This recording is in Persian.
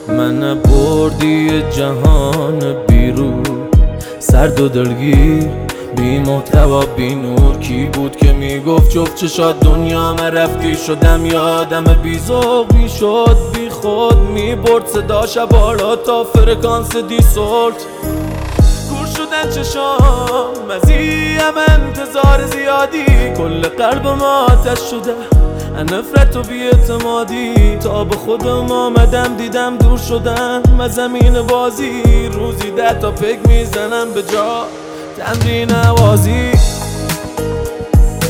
من بردی جهان بیرون، سرد و دلگیر، بی محتوا بی نور. کی بود که میگفت جفت چشات دنیا من رفتی؟ شدم یادم بی ذوق میشد، بی خود میبرد صدا شبالا تا فرکانس دیسورت. کور شدن چشام مزیم انتظار زیادی، کل قلبم آتش شده نفرت و بی‌اعتمادی. تا به خودم آمدم دیدم دور شدم از زمین بازی. روزی 10 تا پک میزنم به جا تمرین نوازی.